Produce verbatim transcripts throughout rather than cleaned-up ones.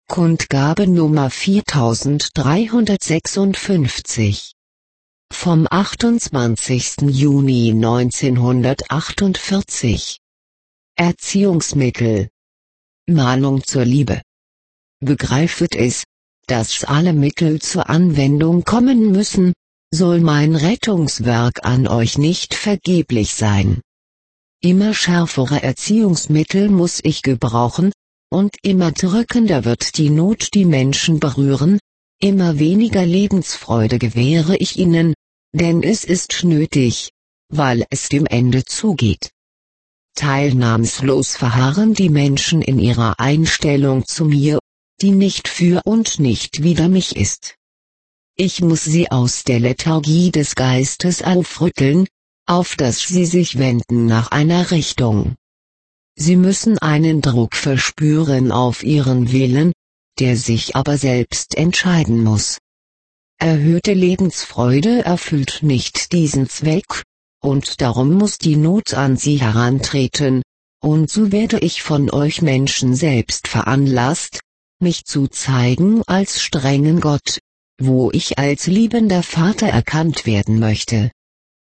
Kundgabe Nummer viertausenddreihundertsechsundfünfzig vom achtundzwanzigsten Juni neunzehnhundertachtundvierzig. Erziehungsmittel. Mahnung zur Liebe. Begreifet es, dass alle Mittel zur Anwendung kommen müssen, soll mein Rettungswerk an euch nicht vergeblich sein. Immer schärfere Erziehungsmittel muss ich gebrauchen, und immer drückender wird die Not die Menschen berühren, immer weniger Lebensfreude gewähre ich ihnen, denn es ist nötig, weil es dem Ende zugeht. Teilnahmslos verharren die Menschen in ihrer Einstellung zu mir, die nicht für und nicht wider mich ist. Ich muss sie aus der Lethargie des Geistes aufrütteln, auf dass sie sich wenden nach einer Richtung. Sie müssen einen Druck verspüren auf ihren Willen, der sich aber selbst entscheiden muss. Erhöhte Lebensfreude erfüllt nicht diesen Zweck, und darum muss die Not an sie herantreten, und so werde ich von euch Menschen selbst veranlasst, mich zu zeigen als strengen Gott, wo ich als liebender Vater erkannt werden möchte.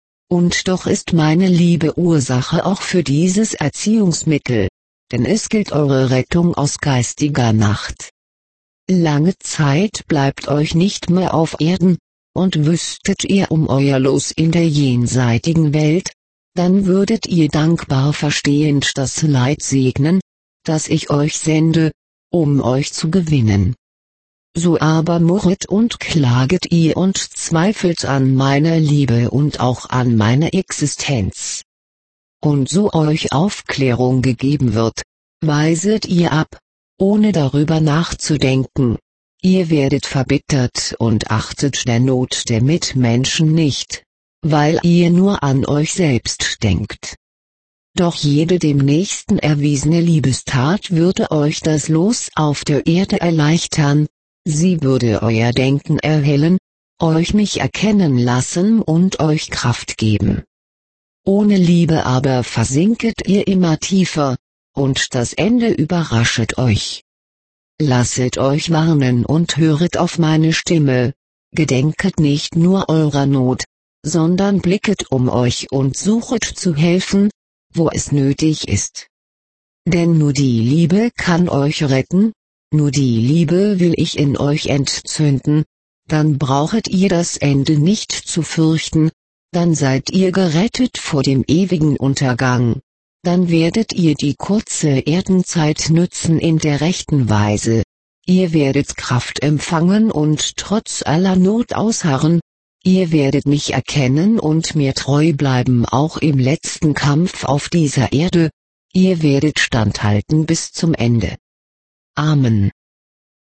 Und doch ist meine Liebe Ursache auch für dieses Erziehungsmittel, denn es gilt eure Rettung aus geistiger Nacht. Lange Zeit bleibt euch nicht mehr auf Erden, und wüsstet ihr um euer Los in der jenseitigen Welt, dann würdet ihr dankbar verstehend das Leid segnen, das ich euch sende, um euch zu gewinnen. So aber murret und klaget ihr und zweifelt an meiner Liebe und auch an meiner Existenz. Und so euch Aufklärung gegeben wird, weiset ihr ab, ohne darüber nachzudenken. Ihr werdet verbittert und achtet der Not der Mitmenschen nicht, weil ihr nur an euch selbst denkt. Doch jede dem Nächsten erwiesene Liebestat würde euch das Los auf der Erde erleichtern, sie würde euer Denken erhellen, euch mich erkennen lassen und euch Kraft geben. Ohne Liebe aber versinket ihr immer tiefer, und das Ende überraschet euch. Lasset euch warnen und höret auf meine Stimme, gedenket nicht nur eurer Not, sondern blicket um euch und suchet zu helfen, wo es nötig ist. Denn nur die Liebe kann euch retten, nur die Liebe will ich in euch entzünden, dann brauchet ihr das Ende nicht zu fürchten, dann seid ihr gerettet vor dem ewigen Untergang, dann werdet ihr die kurze Erdenzeit nützen in der rechten Weise, ihr werdet Kraft empfangen und trotz aller Not ausharren, ihr werdet mich erkennen und mir treu bleiben auch im letzten Kampf auf dieser Erde, ihr werdet standhalten bis zum Ende. Amen.